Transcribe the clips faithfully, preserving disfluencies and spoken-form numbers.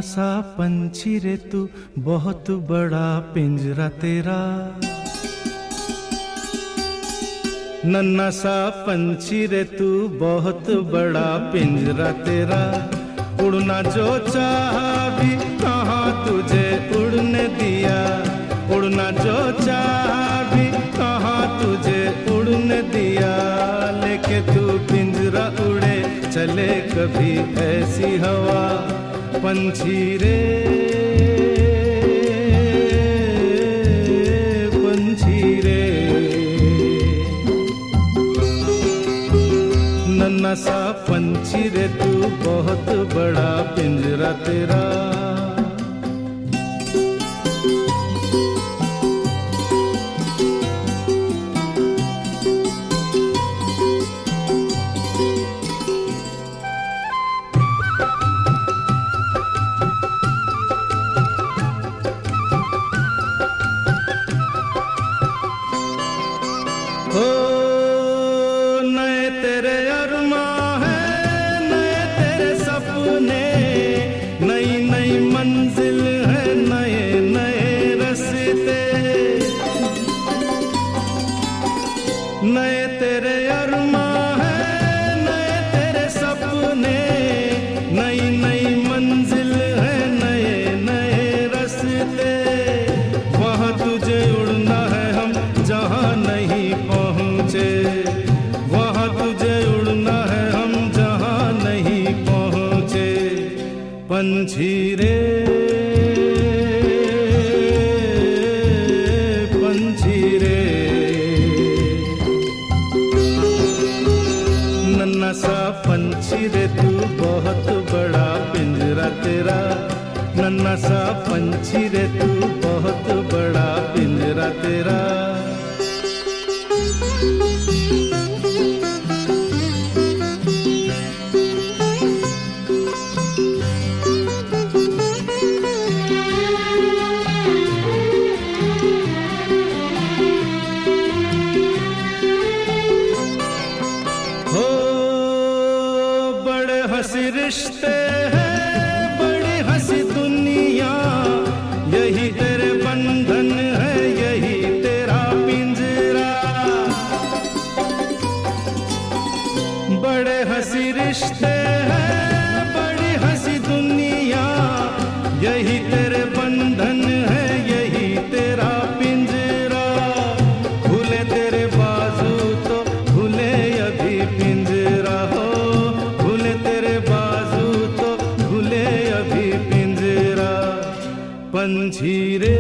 सा पंछी रे तू, बहुत बड़ा पिंजरा तेरा। नन्हा सा पंछी रे तू, बहुत बड़ा पिंजरा तेरा। उड़ना जो चाहा भी कहाँ तुझे उड़ने दिया, उड़ना जो चाहा भी कहाँ तुझे उड़ने दिया। लेके तू पिंजरा उड़े चले कभी ऐसी हवा, पंछी रे पंछी रे। नन्हा सा पंछी रे तू, बहुत बड़ा पिंजरा तेरा। हो नए तेरे अरमां है, नए तेरे सपने, नई नई मंजिल है, नए नए रास्ते। नए तेरे अरमां है, नए तेरे सपने, नई नई मंजिल है, नए नए रास्ते। वहाँ तुझे उड़ना है हम जहाँ नहीं पहुँचे, वहाँ तुझे उड़ना है हम जहाँ नहीं पहुँचे। पंछी रे पंछी रे। नन्हा सा पंछी रे तू, बहुत बड़ा पिंजरा तेरा। नन्हा सा पंछी रे तू, बहुत बड़ा पिंजरा तेरा। हो बड़े हंसी रिश्ते हैं, बड़ी हंसी दुनिया, यही तेरे बंधन है, यही तेरा पिंजरा। बड़े हंसी रिश्ते हैं, बड़ी हंसी दुनिया, यही तेरे बंधन है, यही तेरा पिंजरा। भूले तेरे बाजू तो भूले अभी पिंजरा हो, भूले तेरे बाजू तो भूले अभी पिंजरा। पंछी रे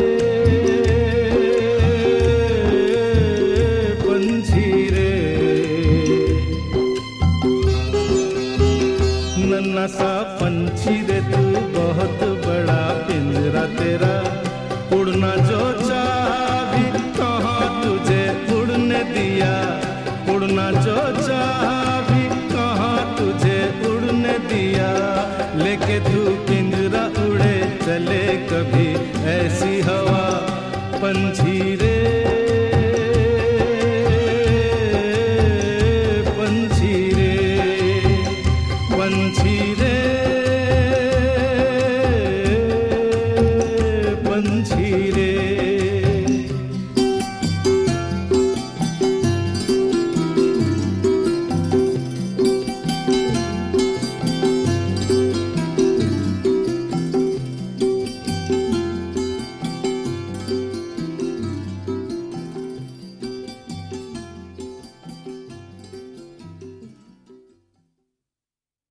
पंछी रे। नन्हा सा पंछी रे तू, बहुत बड़ा पिंजरा तेरा। उड़ना जो चाहा भी कहाँ तुझे उड़ने दिया, उड़ना जो चाहा भी कहाँ तुझे उड़ने दिया। लेके तू पिंजरा उड़े चले कभी